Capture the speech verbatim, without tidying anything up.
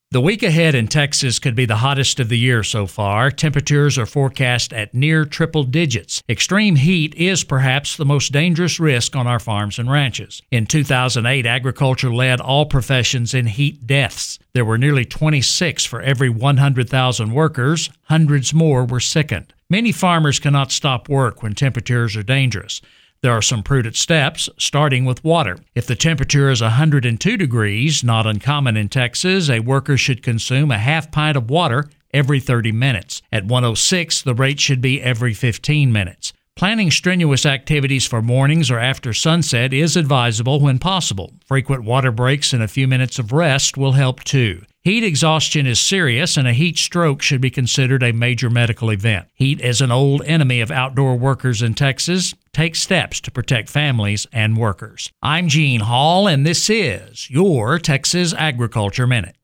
The week ahead in Texas could be the hottest of the year so far. Temperatures are forecast at near triple digits. Extreme heat is perhaps the most dangerous risk on our farms and ranches. In two thousand eight, agriculture led all professions in heat deaths. There were nearly twenty-six for every one hundred thousand workers. Hundreds more were sickened. Many farmers cannot stop work when temperatures are dangerous. There are some prudent steps, starting with water. If the temperature is one hundred two degrees, not uncommon in Texas, a worker should consume a half pint of water every thirty minutes. At one oh six, the rate should be every fifteen minutes. Planning strenuous activities for mornings or after sunset is advisable when possible. Frequent water breaks and a few minutes of rest will help too. Heat exhaustion is serious, and a heat stroke should be considered a major medical event. Heat is an old enemy of outdoor workers in Texas. Take steps to protect families and workers. I'm Gene Hall, and this is your Texas Agriculture Minute.